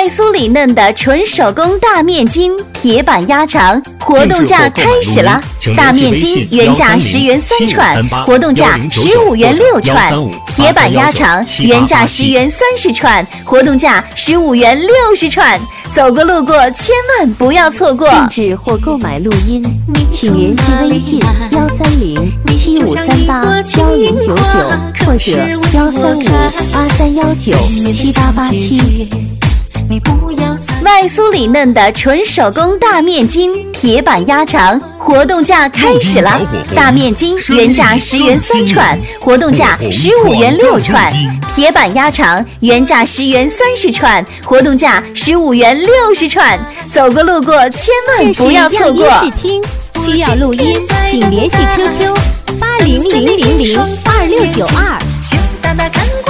外酥里嫩的纯手工大面筋，铁板鸭肠，活动价开始了！大面筋原价10元3串，活动价15元6串；铁板鸭肠原价10元30串，活动价15元60串。走过路过，千万不要错过！ 定制或购买录音，请联系微信13075381099或者13583197887。 外酥里嫩的纯手工大面筋，铁板鸭肠，活动价开始了！大面筋原价10元3串，活动价15元6串；铁板鸭肠原价10元30串，活动价15元60串。走过路过，千万不要错过！ 这是样音试听，需要录音，请联系 QQ80002692。